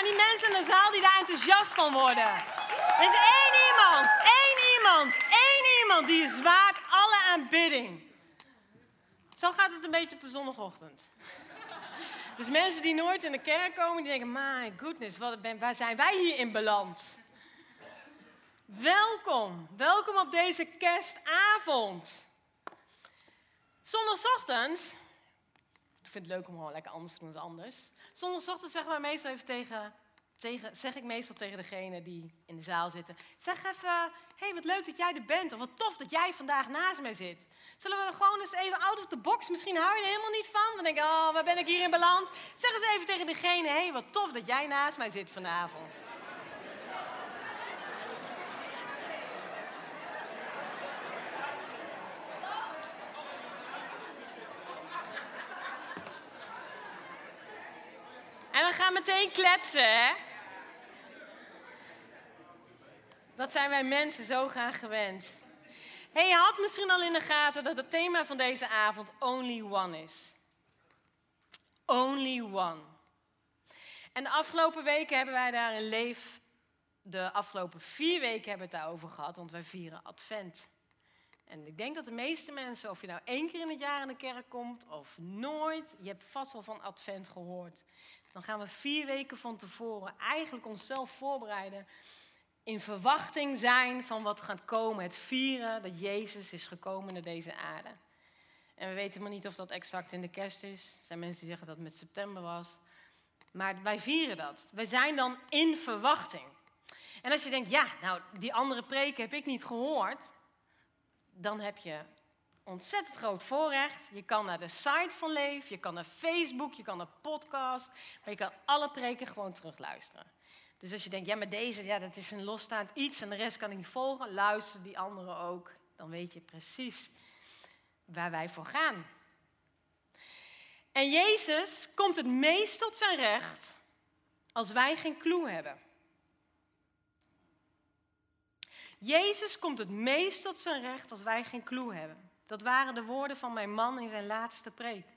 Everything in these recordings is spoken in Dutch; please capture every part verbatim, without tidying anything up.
die mensen in de zaal die daar enthousiast van worden? Er is één iemand, één iemand, één iemand die is waard alle aanbidding. Zo gaat het een beetje op de zondagochtend. Dus mensen die nooit in de kerk komen, die denken, my goodness, wat ben, waar zijn wij hier in beland? Welkom, welkom op deze kerstavond. Zondagochtend, ik vind het leuk om gewoon lekker anders te doen dan anders. Zondagochtend zeggen wij meestal even tegen, tegen, zeg ik meestal tegen degene die in de zaal zitten. Zeg even, hé, hey, wat leuk dat jij er bent. Of wat tof dat jij vandaag naast mij zit. Zullen we er gewoon eens even out of the box, misschien hou je er helemaal niet van. Dan denk je, oh, waar ben ik hier in beland? Zeg eens even tegen degene, hé, hey, wat tof dat jij naast mij zit vanavond. En we gaan meteen kletsen, hè? Dat zijn wij mensen zo graag gewend. Hey, je had misschien al in de gaten dat het thema van deze avond Only One is. Only One. En de afgelopen weken hebben wij daar een leef... De afgelopen vier weken hebben we het daarover gehad, want wij vieren Advent. En ik denk dat de meeste mensen, of je nou één keer in het jaar in de kerk komt of nooit, je hebt vast wel van Advent gehoord. Dan gaan we vier weken van tevoren eigenlijk onszelf voorbereiden, in verwachting zijn van wat gaat komen. Het vieren dat Jezus is gekomen naar deze aarde. En we weten maar niet of dat exact in de kerst is. Er zijn mensen die zeggen dat het met september was. Maar wij vieren dat. Wij zijn dan in verwachting. En als je denkt, ja, nou, die andere preken heb ik niet gehoord, dan heb je ontzettend groot voorrecht. Je kan naar de site van Leef, je kan naar Facebook, je kan naar podcast, maar je kan alle preken gewoon terugluisteren. Dus als je denkt, ja, maar deze, ja, dat is een losstaand iets en de rest kan ik niet volgen, luister die anderen ook. Dan weet je precies waar wij voor gaan. En Jezus komt het meest tot zijn recht als wij geen clue hebben. Jezus komt het meest tot zijn recht als wij geen clue hebben. Dat waren de woorden van mijn man in zijn laatste preek.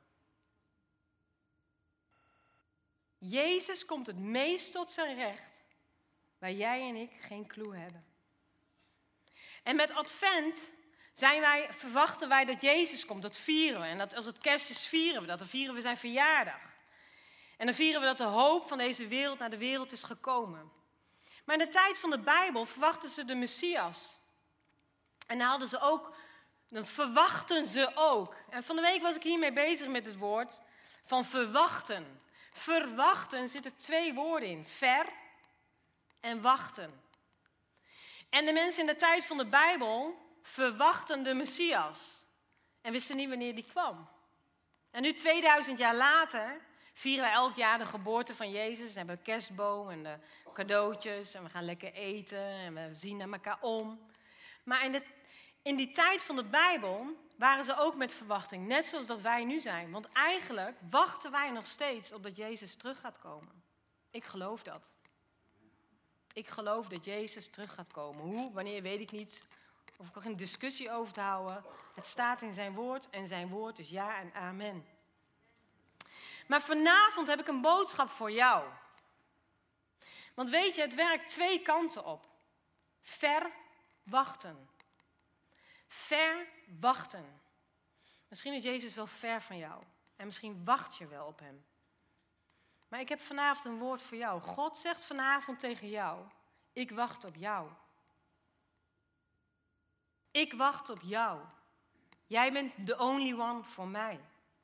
Jezus komt het meest tot zijn recht waar jij en ik geen clue hebben. En met Advent zijn wij, verwachten wij dat Jezus komt. Dat vieren we. En dat, als het kerst is, vieren we dat. Dan vieren we zijn verjaardag. En dan vieren we dat de hoop van deze wereld naar de wereld is gekomen. Maar in de tijd van de Bijbel verwachten ze de Messias. En dan hadden ze ook, dan verwachten ze ook. En van de week was ik hiermee bezig met het woord van verwachten. Verwachten zitten twee woorden in. Ver en wachten. En de mensen in de tijd van de Bijbel verwachten de Messias. En wisten niet wanneer die kwam. En nu tweeduizend jaar later vieren wij elk jaar de geboorte van Jezus. We hebben een kerstboom en de cadeautjes en we gaan lekker eten en we zien naar elkaar om. Maar in, de, in die tijd van de Bijbel waren ze ook met verwachting, net zoals dat wij nu zijn. Want eigenlijk wachten wij nog steeds op dat Jezus terug gaat komen. Ik geloof dat. Ik geloof dat Jezus terug gaat komen. Hoe, wanneer, weet ik niet. Of ik er geen discussie over te houden. Het staat in zijn woord en zijn woord is ja en amen. Maar vanavond heb ik een boodschap voor jou. Want weet je, het werkt twee kanten op. Verwachten. Verwachten. Misschien is Jezus wel ver van jou. En misschien wacht je wel op hem. Maar ik heb vanavond een woord voor jou. God zegt vanavond tegen jou, ik wacht op jou. Ik wacht op jou. Jij bent the only one voor mij.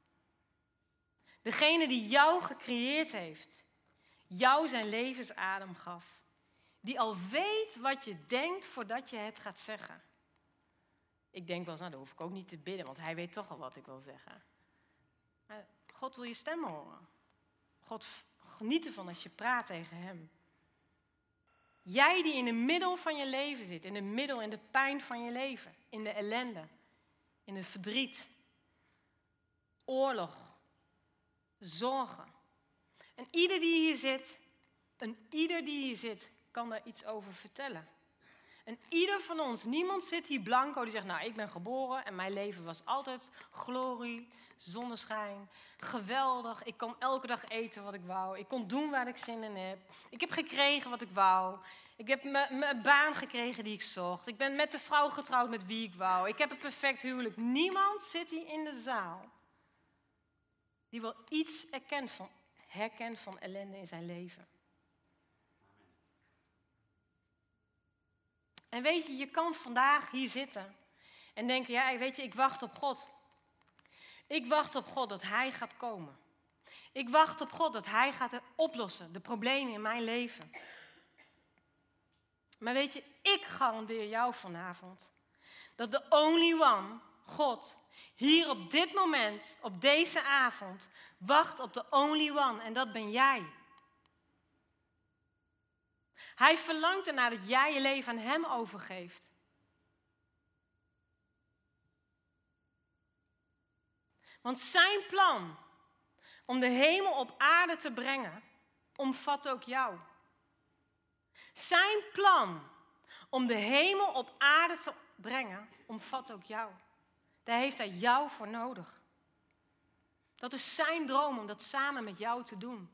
Degene die jou gecreëerd heeft. Jou zijn levensadem gaf. Die al weet wat je denkt voordat je het gaat zeggen. Ik denk wel eens, nou, dan hoef ik ook niet te bidden, want hij weet toch al wat ik wil zeggen. Maar God wil je stem horen. God geniet ervan als je praat tegen hem. Jij die in het middel van je leven zit, in het middel, in de pijn van je leven, in de ellende, in het verdriet, oorlog, zorgen. En ieder die hier zit, en ieder die hier zit, kan daar iets over vertellen. En ieder van ons, niemand zit hier blanco die zegt, nou, ik ben geboren en mijn leven was altijd glorie, zonneschijn, geweldig. Ik kon elke dag eten wat ik wou. Ik kon doen waar ik zin in heb. Ik heb gekregen wat ik wou. Ik heb mijn baan gekregen die ik zocht. Ik ben met de vrouw getrouwd met wie ik wou. Ik heb een perfect huwelijk. Niemand zit hier in de zaal die wel iets erkent van, herkent van ellende in zijn leven. En weet je, je kan vandaag hier zitten en denken, ja, weet je, ik wacht op God. Ik wacht op God dat Hij gaat komen. Ik wacht op God dat Hij gaat oplossen, de problemen in mijn leven. Maar weet je, ik garandeer jou vanavond dat de only one, God, hier op dit moment, op deze avond, wacht op de only one en dat ben jij. Hij verlangt ernaar dat jij je leven aan Hem overgeeft. Want zijn plan om de hemel op aarde te brengen, omvat ook jou. Zijn plan om de hemel op aarde te brengen, omvat ook jou. Daar heeft hij jou voor nodig. Dat is zijn droom om dat samen met jou te doen.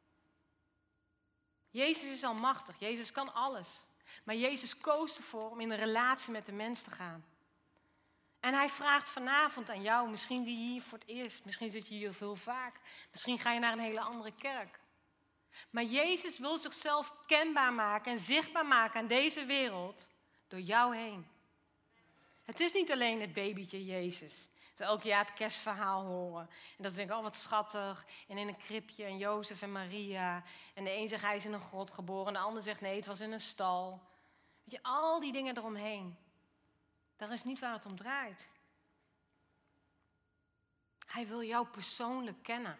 Jezus is almachtig, Jezus kan alles. Maar Jezus koos ervoor om in een relatie met de mens te gaan. En hij vraagt vanavond aan jou, misschien die hier voor het eerst, misschien zit je hier veel vaak, misschien ga je naar een hele andere kerk. Maar Jezus wil zichzelf kenbaar maken en zichtbaar maken aan deze wereld door jou heen. Het is niet alleen het babytje Jezus. Dat we elk jaar het kerstverhaal horen. En dat we denken, oh wat schattig. En in een kribje en Jozef en Maria. En de een zegt hij is in een grot geboren. En de ander zegt nee, het was in een stal. Weet je, al die dingen eromheen. Dat is niet waar het om draait. Hij wil jou persoonlijk kennen.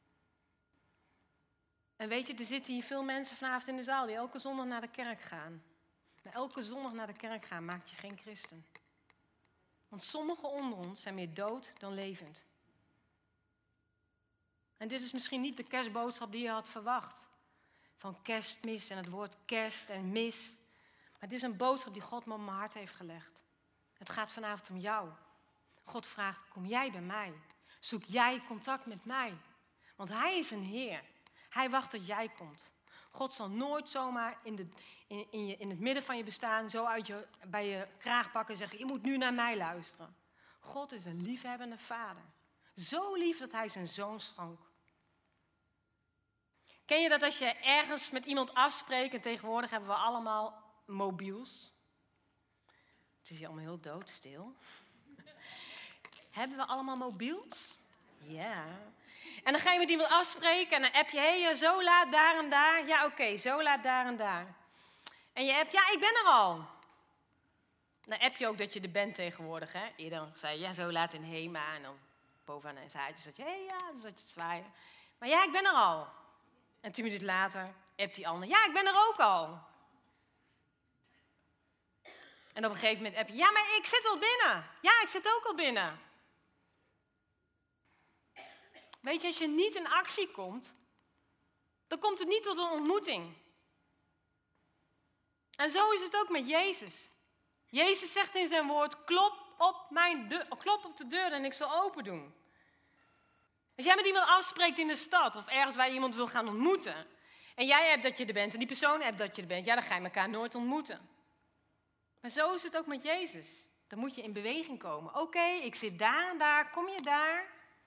En weet je, er zitten hier veel mensen vanavond in de zaal die elke zondag naar de kerk gaan. Maar elke zondag naar de kerk gaan maakt je geen christen. Want sommigen onder ons zijn meer dood dan levend. En dit is misschien niet de kerstboodschap die je had verwacht. Van kerstmis en het woord kerst en mis. Maar dit is een boodschap die God me op mijn hart heeft gelegd. Het gaat vanavond om jou. God vraagt, kom jij bij mij? Zoek jij contact met mij? Want Hij is een Heer. Hij wacht tot jij komt. God zal nooit zomaar in, de, in, in, je, in het midden van je bestaan zo uit je, bij je kraag pakken en zeggen, je moet nu naar mij luisteren. God is een liefhebbende vader. Zo lief dat hij zijn zoon schonk. Ken je dat als je ergens met iemand afspreekt en tegenwoordig hebben we allemaal mobiels. Het is hier allemaal heel doodstil. Hebben we allemaal mobiels? Ja. En dan ga je met iemand afspreken en dan app je, hé, hey, zo laat daar en daar. Ja, oké, okay, zo laat daar en daar. En je appt, ja, ik ben er al. Dan app je ook dat je er bent tegenwoordig, hè. Eerder zei je, ja, zo laat in Hema. En dan bovenaan een zaadje zat je, hé, hey, ja, dan zat je te zwaaien. Maar ja, ik ben er al. En tien minuten later appt die ander, ja, ik ben er ook al. En op een gegeven moment app je, ja, maar ik zit al binnen. Ja, ik zit ook al binnen. Weet je, als je niet in actie komt, dan komt het niet tot een ontmoeting. En zo is het ook met Jezus. Jezus zegt in zijn woord, klop op, mijn deur, klop op de deur en ik zal open doen. Als jij met iemand afspreekt in de stad of ergens waar je iemand wil gaan ontmoeten, en jij hebt dat je er bent en die persoon hebt dat je er bent, ja, dan ga je elkaar nooit ontmoeten. Maar zo is het ook met Jezus. Dan moet je in beweging komen. Oké, okay, ik zit daar en daar, kom je daar?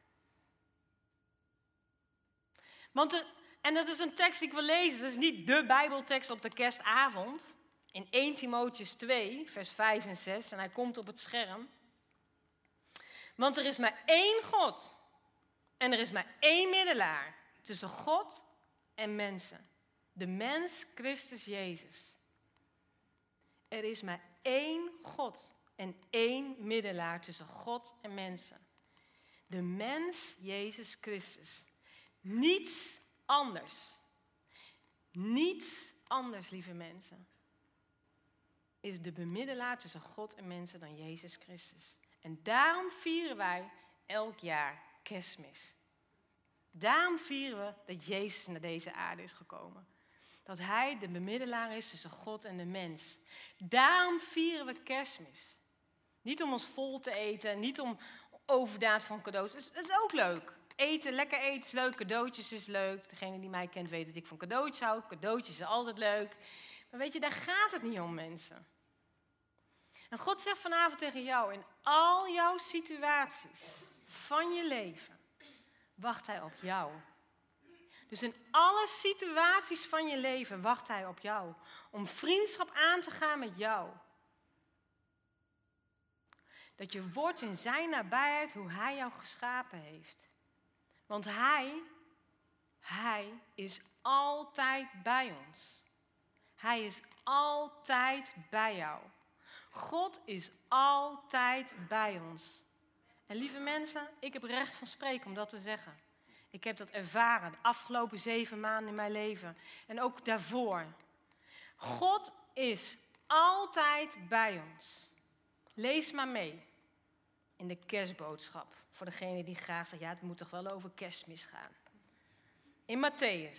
Want er, en dat is een tekst die ik wil lezen. Dat is niet de Bijbeltekst op de kerstavond. In eerste Timotheüs twee, vers vijf en zes. En hij komt op het scherm. Want er is maar één God. En er is maar één middelaar. Tussen God en mensen. De mens Christus Jezus. Er is maar één God. En één middelaar tussen God en mensen. De mens Jezus Christus. Niets anders. Niets anders, lieve mensen, is de bemiddelaar tussen God en mensen dan Jezus Christus. En daarom vieren wij elk jaar Kerstmis. Daarom vieren we dat Jezus naar deze aarde is gekomen. Dat hij de bemiddelaar is tussen God en de mens. Daarom vieren we Kerstmis. Niet om ons vol te eten, niet om overdaad van cadeaus. Het is, het is ook leuk. Eten, lekker eten is leuk, cadeautjes is leuk. Degene die mij kent weet dat ik van cadeautjes hou. Cadeautjes is altijd leuk. Maar weet je, daar gaat het niet om, mensen. En God zegt vanavond tegen jou, in al jouw situaties van je leven, wacht hij op jou. Dus in alle situaties van je leven wacht hij op jou. Om vriendschap aan te gaan met jou. Dat je wordt in zijn nabijheid hoe hij jou geschapen heeft. Want hij, hij is altijd bij ons. Hij is altijd bij jou. God is altijd bij ons. En lieve mensen, ik heb recht van spreken om dat te zeggen. Ik heb dat ervaren de afgelopen zeven maanden in mijn leven. En ook daarvoor. God is altijd bij ons. Lees maar mee in de kerstboodschap. Voor degene die graag zegt, ja, het moet toch wel over Kerstmis gaan. In Matthäus.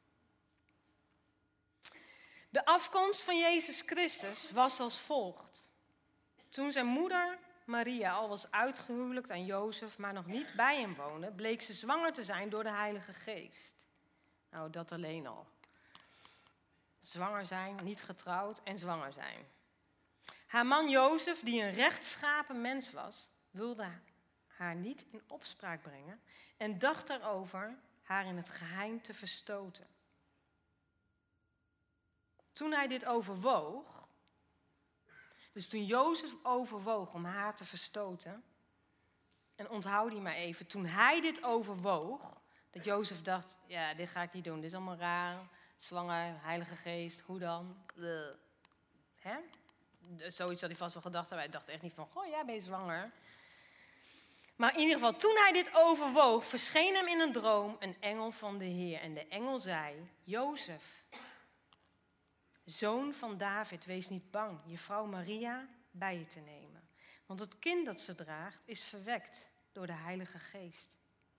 De afkomst van Jezus Christus was als volgt. Toen zijn moeder Maria al was uitgehuwelijkt aan Jozef, maar nog niet bij hem woonde, bleek ze zwanger te zijn door de Heilige Geest. Nou, dat alleen al. Zwanger zijn, niet getrouwd en zwanger zijn. Haar man Jozef, die een rechtschapen mens was, wilde haar niet in opspraak brengen en dacht erover haar in het geheim te verstoten. Toen hij dit overwoog, dus toen Jozef overwoog om haar te verstoten, en onthoud die maar even, toen hij dit overwoog, dat Jozef dacht, ja, dit ga ik niet doen, dit is allemaal raar, zwanger, Heilige Geest, hoe dan? Bleh. Hè? Zoiets had hij vast wel gedacht, maar hij dacht echt niet van, goh, jij bent zwanger. Maar in ieder geval, toen hij dit overwoog, verscheen hem in een droom een engel van de Heer. En de engel zei, Jozef, zoon van David, wees niet bang je vrouw Maria bij je te nemen. Want het kind dat ze draagt is verwekt door de Heilige Geest.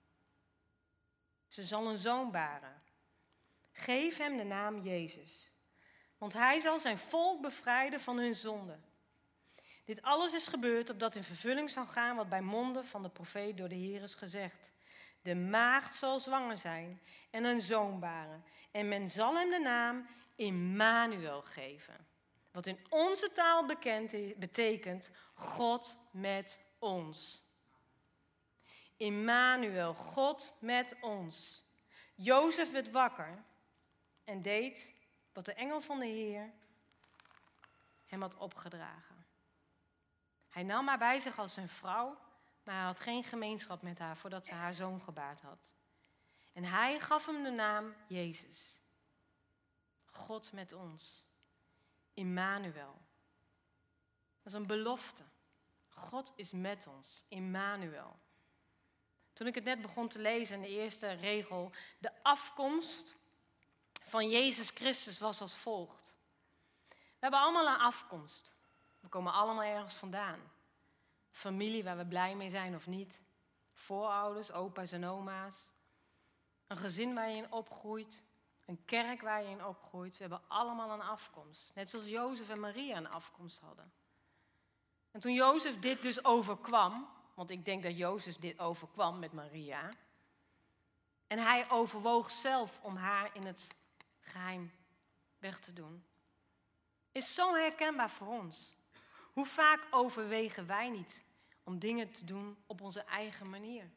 Ze zal een zoon baren. Geef hem de naam Jezus. Want hij zal zijn volk bevrijden van hun zonde. Dit alles is gebeurd opdat in vervulling zou gaan wat bij monden van de profeet door de Heer is gezegd. De maagd zal zwanger zijn en een zoon baren. En men zal hem de naam Immanuel geven. Wat in onze taal bekend betekent God met ons. Immanuel, God met ons. Jozef werd wakker en deed wat de engel van de Heer hem had opgedragen. Hij nam haar bij zich als zijn vrouw, maar hij had geen gemeenschap met haar voordat ze haar zoon gebaard had. En hij gaf hem de naam Jezus. God met ons. Immanuel. Dat is een belofte. God is met ons. Immanuel. Toen ik het net begon te lezen in de eerste regel, de afkomst van Jezus Christus was als volgt. We hebben allemaal een afkomst. We komen allemaal ergens vandaan. Familie waar we blij mee zijn of niet. Voorouders, opa's en oma's. Een gezin waar je in opgroeit. Een kerk waar je in opgroeit. We hebben allemaal een afkomst. Net zoals Jozef en Maria een afkomst hadden. En toen Jozef dit dus overkwam, want ik denk dat Jozef dit overkwam met Maria. En hij overwoog zelf om haar in het geheim weg te doen. Is zo herkenbaar voor ons. Hoe vaak overwegen wij niet om dingen te doen op onze eigen manier?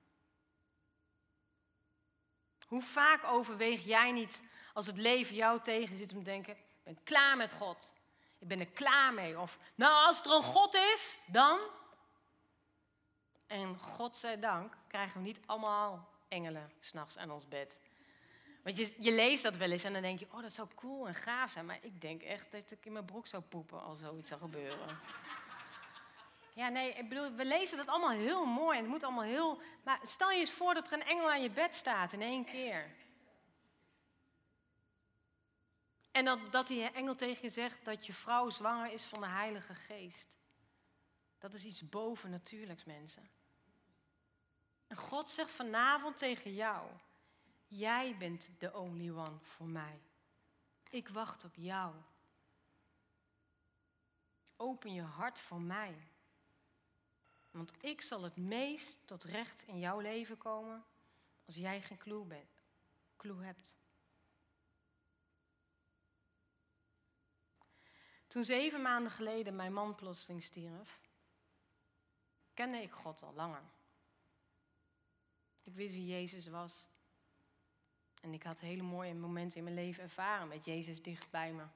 Hoe vaak overweeg jij niet als het leven jou tegen zit om te denken, ik ben klaar met God. Ik ben er klaar mee. Of, nou als er een God is, dan. En godzijdank krijgen we niet allemaal engelen 's nachts aan ons bed. Want je, je leest dat wel eens en dan denk je, oh dat zou cool en gaaf zijn. Maar ik denk echt dat ik in mijn broek zou poepen als zoiets zou gebeuren. Ja, nee, ik bedoel, we lezen dat allemaal heel mooi en het moet allemaal heel... Maar stel je eens voor dat er een engel aan je bed staat in één keer. En dat, dat die engel tegen je zegt dat je vrouw zwanger is van de Heilige Geest. Dat is iets bovennatuurlijks, mensen. En God zegt vanavond tegen jou, jij bent de only one voor mij. Ik wacht op jou. Open je hart voor mij. Want ik zal het meest tot recht in jouw leven komen als jij geen clue, bent, clue hebt. Toen zeven maanden geleden mijn man plotseling stierf, kende ik God al langer. Ik wist wie Jezus was. En ik had hele mooie momenten in mijn leven ervaren met Jezus dicht bij me.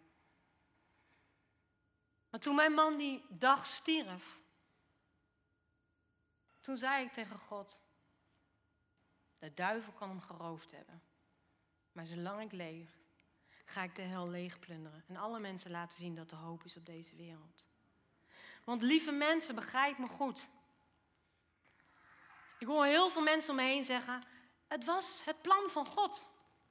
Maar toen mijn man die dag stierf, toen zei ik tegen God, de duivel kan hem geroofd hebben. Maar zolang ik leef, ga ik de hel leegplunderen en alle mensen laten zien dat er hoop is op deze wereld. Want lieve mensen, begrijp me goed. Ik hoor heel veel mensen om me heen zeggen, het was het plan van God.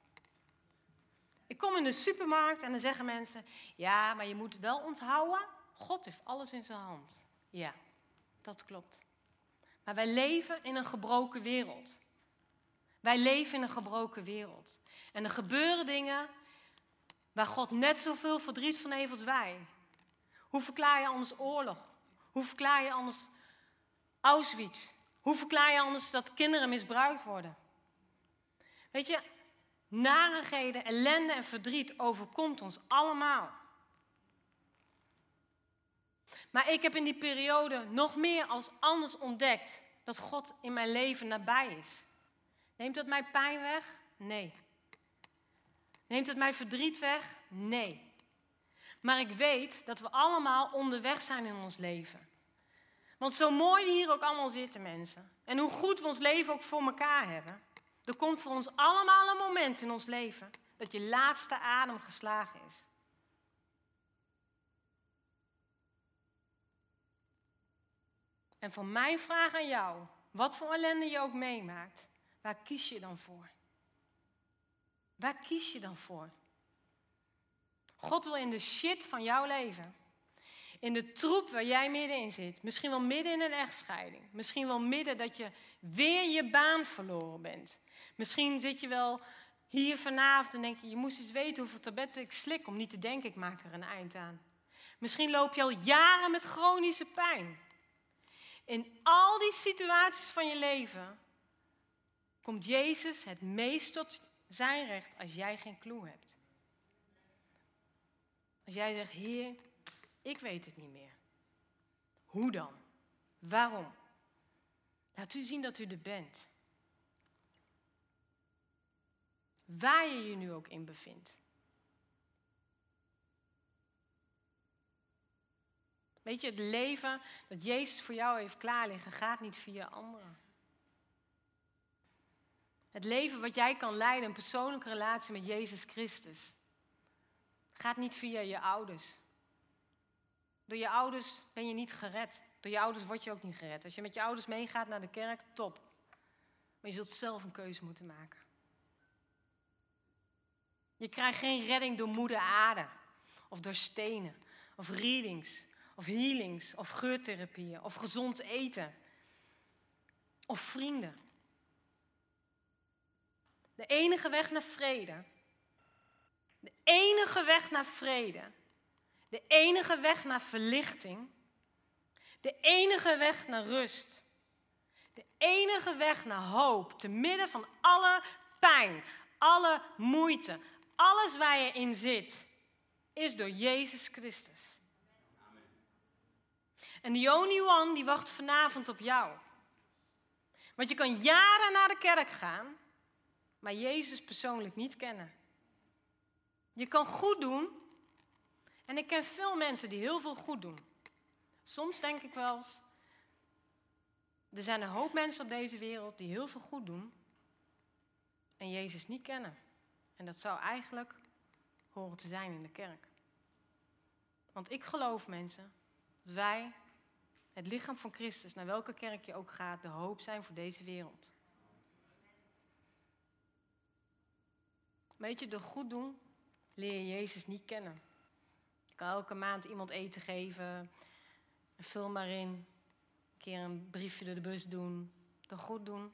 Ik kom in de supermarkt en dan zeggen mensen, ja, maar je moet wel onthouden, God heeft alles in zijn hand. Ja, dat klopt. Maar wij leven in een gebroken wereld. Wij leven in een gebroken wereld. En er gebeuren dingen waar God net zoveel verdriet van heeft als wij. Hoe verklaar je anders oorlog? Hoe verklaar je anders Auschwitz? Hoe verklaar je anders dat kinderen misbruikt worden? Weet je, narigheden, ellende en verdriet overkomt ons allemaal. Maar ik heb in die periode nog meer als anders ontdekt dat God in mijn leven nabij is. Neemt het mij pijn weg? Nee. Neemt het mij verdriet weg? Nee. Maar ik weet dat we allemaal onderweg zijn in ons leven. Want zo mooi we hier ook allemaal zitten, mensen. En hoe goed we ons leven ook voor elkaar hebben. Er komt voor ons allemaal een moment in ons leven dat je laatste adem geslagen is. En van mijn vraag aan jou, wat voor ellende je ook meemaakt, waar kies je dan voor? Waar kies je dan voor? God wil in de shit van jouw leven, in de troep waar jij middenin zit, misschien wel midden in een echtscheiding, misschien wel midden dat je weer je baan verloren bent. Misschien zit je wel hier vanavond en denk je, je moest eens weten hoeveel tabletten ik slik om niet te denken, ik maak er een eind aan. Misschien loop je al jaren met chronische pijn. In al die situaties van je leven komt Jezus het meest tot zijn recht als jij geen clue hebt. Als jij zegt, Heer, ik weet het niet meer. Hoe dan? Waarom? Laat u zien dat u er bent. Waar je je nu ook in bevindt. Weet je, het leven dat Jezus voor jou heeft klaarliggen gaat niet via anderen. Het leven wat jij kan leiden, een persoonlijke relatie met Jezus Christus, gaat niet via je ouders. Door je ouders ben je niet gered. Door je ouders word je ook niet gered. Als je met je ouders meegaat naar de kerk, top. Maar je zult zelf een keuze moeten maken. Je krijgt geen redding door moeder aarde. Of door stenen. Of readings. Of healings. Of geurtherapieën. Of gezond eten. Of vrienden. De enige weg naar vrede. De enige weg naar vrede. De enige weg naar verlichting. De enige weg naar rust. De enige weg naar hoop. Te midden van alle pijn. Alle moeite. Alles waar je in zit. Is door Jezus Christus. Amen. En the only one die wacht vanavond op jou. Want je kan jaren naar de kerk gaan. Maar Jezus persoonlijk niet kennen. Je kan goed doen. En ik ken veel mensen die heel veel goed doen. Soms denk ik wel eens, er zijn een hoop mensen op deze wereld die heel veel goed doen en Jezus niet kennen. En dat zou eigenlijk horen te zijn in de kerk. Want ik geloof, mensen, dat wij, het lichaam van Christus, naar welke kerk je ook gaat, de hoop zijn voor deze wereld. Weet je, door goed doen leer je Jezus niet kennen. Je kan elke maand iemand eten geven, vul maar in, een keer een briefje door de bus doen. Door goed doen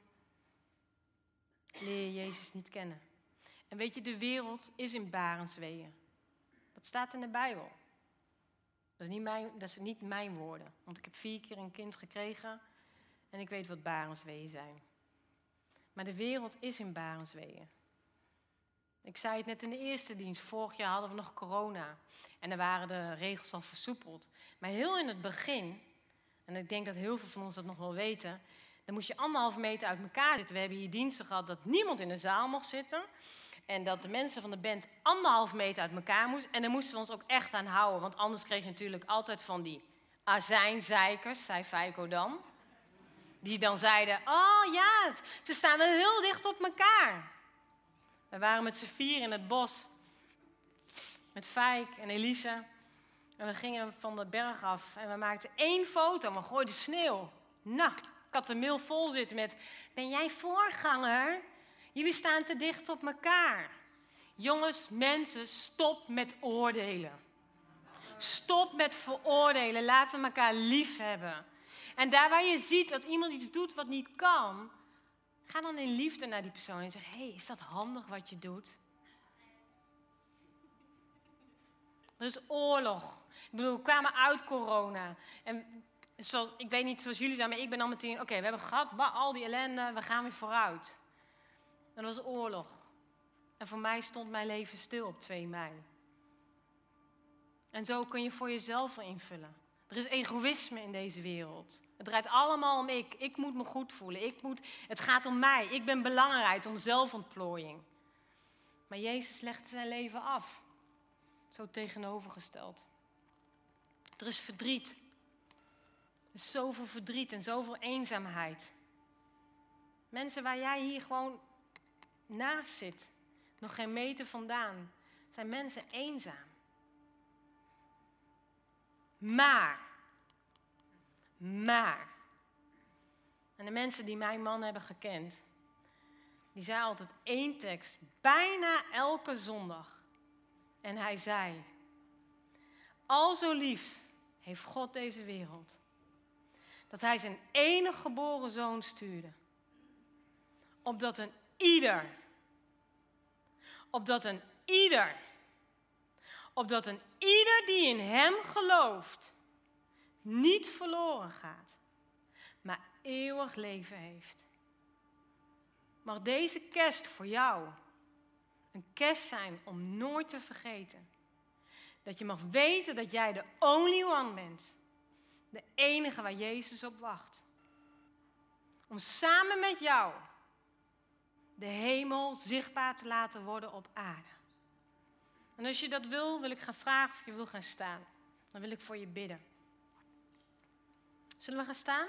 leer je Jezus niet kennen. En weet je, de wereld is in barensweeën. Dat staat in de Bijbel. Dat is niet mijn, dat is niet mijn woorden. Want ik heb vier keer een kind gekregen en ik weet wat barensweeën zijn. Maar de wereld is in barensweeën. Ik zei het net in de eerste dienst. Vorig jaar hadden we nog corona. En dan waren de regels al versoepeld. Maar heel in het begin, en ik denk dat heel veel van ons dat nog wel weten, dan moest je anderhalve meter uit elkaar zitten. We hebben hier diensten gehad dat niemand in de zaal mocht zitten. En dat de mensen van de band anderhalve meter uit elkaar moesten. En daar moesten we ons ook echt aan houden. Want anders kreeg je natuurlijk altijd van die azijnzeikers, zei Feiko dan. Die dan zeiden, oh ja, ze staan wel heel dicht op elkaar. We waren met z'n vier in het bos. Met Fijk en Elise. En we gingen van de berg af. En we maakten één foto, maar gooiden sneeuw. Nou, ik had de mail vol zitten met, ben jij voorganger? Jullie staan te dicht op elkaar. Jongens, mensen, stop met oordelen. Stop met veroordelen. Laten we elkaar lief hebben. En daar waar je ziet dat iemand iets doet wat niet kan, ga dan in liefde naar die persoon en zeg, hé, hey, is dat handig wat je doet? Er is oorlog. Ik bedoel, we kwamen uit corona. En zoals, ik weet niet zoals jullie zijn, maar ik ben dan meteen, oké, okay, we hebben gehad, al die ellende, we gaan weer vooruit. En dat was oorlog. En voor mij stond mijn leven stil op twee mei. En zo kun je voor jezelf wel invullen. Er is egoïsme in deze wereld. Het draait allemaal om ik. Ik moet me goed voelen. Ik moet, het gaat om mij. Ik ben belangrijk, om zelfontplooiing. Maar Jezus legde zijn leven af. Zo tegenovergesteld. Er is verdriet. Er is zoveel verdriet en zoveel eenzaamheid. Mensen waar jij hier gewoon naast zit, nog geen meter vandaan, zijn mensen eenzaam. Maar, maar, en de mensen die mijn man hebben gekend, die zei altijd één tekst, bijna elke zondag. En hij zei, al zo lief heeft God deze wereld, dat hij zijn enige geboren zoon stuurde, opdat een ieder, opdat een ieder, opdat een ieder die in hem gelooft, niet verloren gaat, maar eeuwig leven heeft. Mag deze kerst voor jou een kerst zijn om nooit te vergeten. Dat je mag weten dat jij de only one bent. De enige waar Jezus op wacht. Om samen met jou de hemel zichtbaar te laten worden op aarde. En als je dat wil, wil ik gaan vragen of je wil gaan staan. Dan wil ik voor je bidden. Zullen we gaan staan?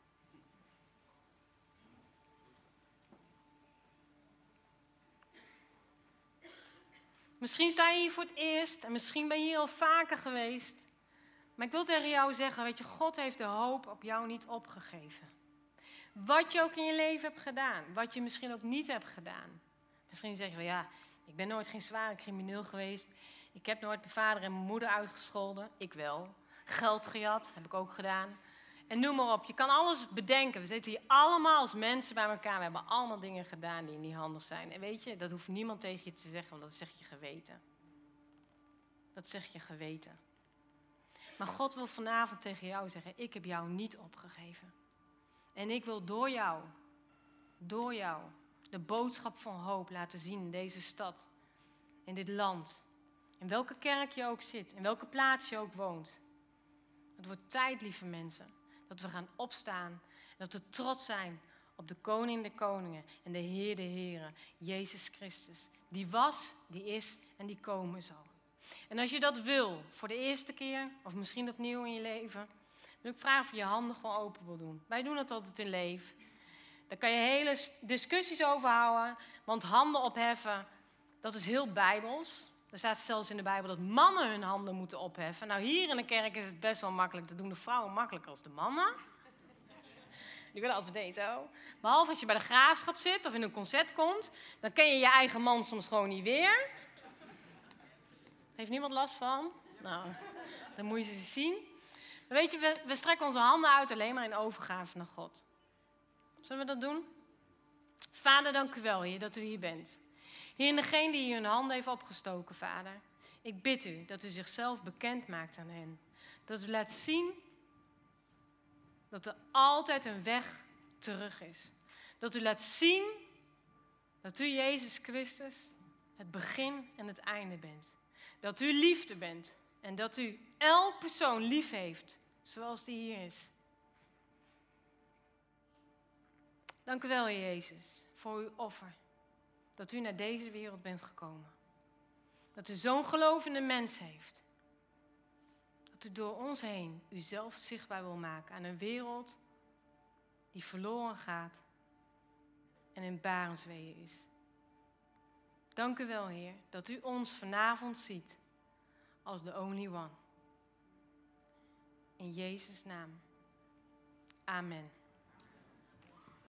Misschien sta je hier voor het eerst en misschien ben je hier al vaker geweest. Maar ik wil tegen jou zeggen, weet je, God heeft de hoop op jou niet opgegeven. Wat je ook in je leven hebt gedaan, wat je misschien ook niet hebt gedaan. Misschien zeg je van ja, ik ben nooit geen zware crimineel geweest. Ik heb nooit mijn vader en mijn moeder uitgescholden. Ik wel. Geld gejat, heb ik ook gedaan. En noem maar op, je kan alles bedenken. We zitten hier allemaal als mensen bij elkaar. We hebben allemaal dingen gedaan die niet handig zijn. En weet je, dat hoeft niemand tegen je te zeggen, want dat zegt je geweten. Dat zegt je geweten. Maar God wil vanavond tegen jou zeggen, ik heb jou niet opgegeven. En ik wil door jou, door jou, de boodschap van hoop laten zien in deze stad, in dit land. In welke kerk je ook zit, in welke plaats je ook woont. Het wordt tijd, lieve mensen, dat we gaan opstaan. En dat we trots zijn op de koning der koningen en de heer der heren, Jezus Christus. Die was, die is en die komen zal. En als je dat wil, voor de eerste keer, of misschien opnieuw in je leven, wil ik vragen of je je handen gewoon open wil doen. Wij doen dat altijd in Leef. Daar kan je hele discussies over houden, want handen opheffen, dat is heel bijbels. Er staat zelfs in de Bijbel dat mannen hun handen moeten opheffen. Nou, hier in de kerk is het best wel makkelijk. Dat doen de vrouwen makkelijker als de mannen. Die willen altijd meteen zo. Behalve als je bij de graafschap zit of in een concert komt, dan ken je je eigen man soms gewoon niet weer. Heeft niemand last van? Nou, dan moet je ze zien. Maar weet je, we, we strekken onze handen uit alleen maar in overgave naar God. Zullen we dat doen? Vader, dank u wel, Heer, dat u hier bent. Heer, en degene die hier hun handen heeft opgestoken, Vader. Ik bid u dat u zichzelf bekend maakt aan hen. Dat u laat zien dat er altijd een weg terug is. Dat u laat zien dat u, Jezus Christus, het begin en het einde bent. Dat u liefde bent en dat u elk persoon lief heeft, zoals die hier is. Dank u wel, Heer Jezus, voor uw offer. Dat u naar deze wereld bent gekomen. Dat u zo'n gelovende mens heeft. Dat u door ons heen uzelf zichtbaar wil maken aan een wereld die verloren gaat en in barensweeën is. Dank u wel, Heer, dat u ons vanavond ziet als the only one. In Jezus' naam. Amen.